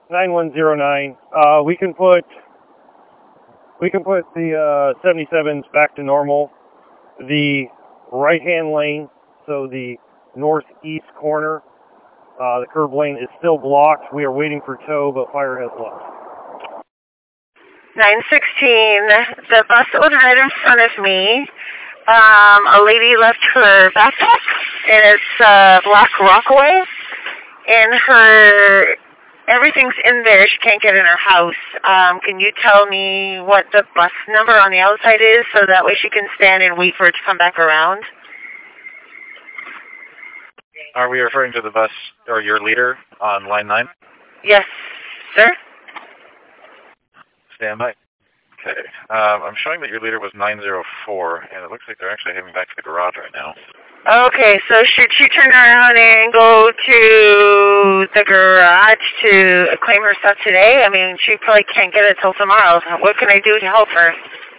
9109. We can put the 77s back to normal. The right-hand lane, so the northeast corner, the curb lane is still blocked. We are waiting for tow, but fire has left. 916. The bus owner right in front of me. A lady left her backpack, and it's Black Rockaway, and everything's in there. She can't get in her house. Can you tell me what the bus number on the outside is, so that way she can stand and wait for it to come back around? Are we referring to the bus or your leader on line 9? Yes, sir. Stand by. Okay. I'm showing that your leader was 904, and it looks like they're actually heading back to the garage right now. Okay, so should she turn around and go to the garage to claim her stuff today? I mean, she probably can't get it till tomorrow. What can I do to help her?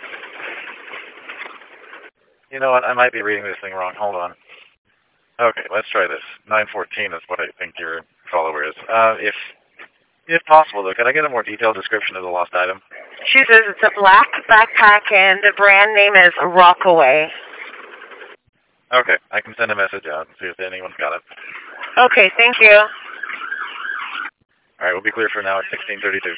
You know what? I might be reading this thing wrong. Hold on. Okay, let's try this. 914 is what I think your follower is. If possible, though, can I get a more detailed description of the lost item? She says it's a black backpack, and the brand name is Rockaway. Okay, I can send a message out and see if anyone's got it. Okay, thank you. All right, we'll be clear for now at 1632.